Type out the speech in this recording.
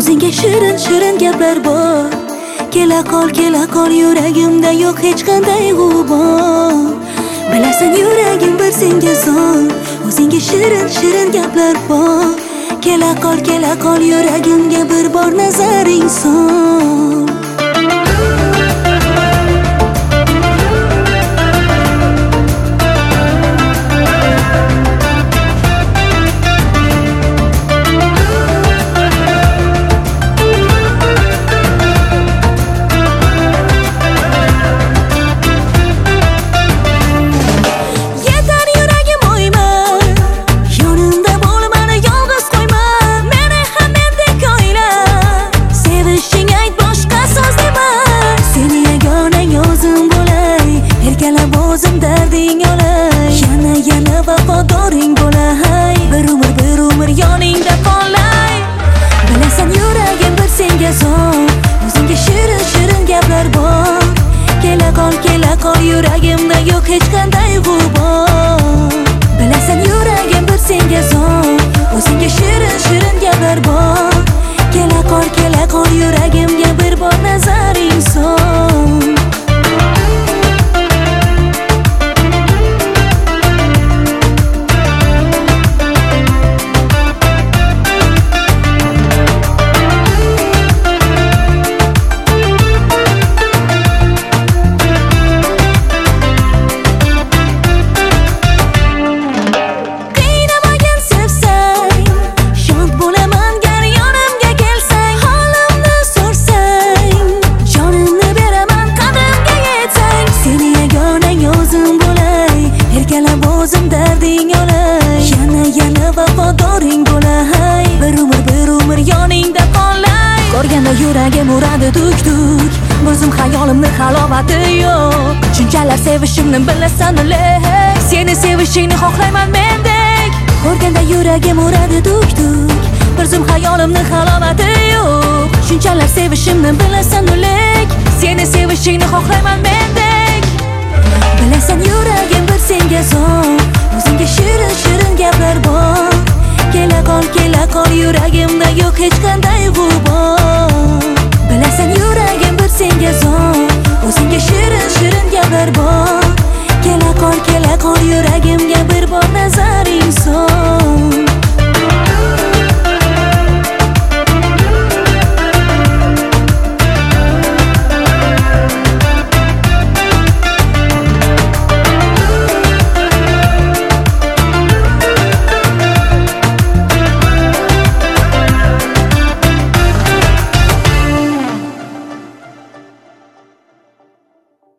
O'zingga shirin shirin gaplar bor. Kela qol yuragimda yo'q hech qanday g'ubor. Bilasan yuragim bir senga zor. O'zingga shirin shirin gaplar bor. Kela qol yuragimga bir bor nazaring son. O'zim darding olay, yana vafodoring bo'lay. Bir umr yoningda qolay. Bilasan yuragim bir senga zor. O'zingga shirin shirin gaplar bor. Kela qol yuragimda yo'q hech qanday g'ubor. Bilasan yuragim bir senga zor. O'zingga shirin shirin gaplar bor. Kela qol yuragimga bir bor nazaring son. O'zim darding olay, yana vafodoring bo'lay. Bir umr yoningda qolay. Ko'rganda yuragim uradi duk. O'zim xayolimni halovati yo'q. Shunchalar sevishimni bilasan lek. Seni sevishingni xohlayman mendek. Ko'rganda yuragim uradi duk. O'zim xayolimni halovati yo'q. Shunchalar sevishimni bilasan lek. Seni sevishingni xohlayman mendek. Bilasan yuragim bir senga zor. O'zingga shirin shirin gaplar bor. Kela qol yuragimda yo'q hech qanday g'ubor.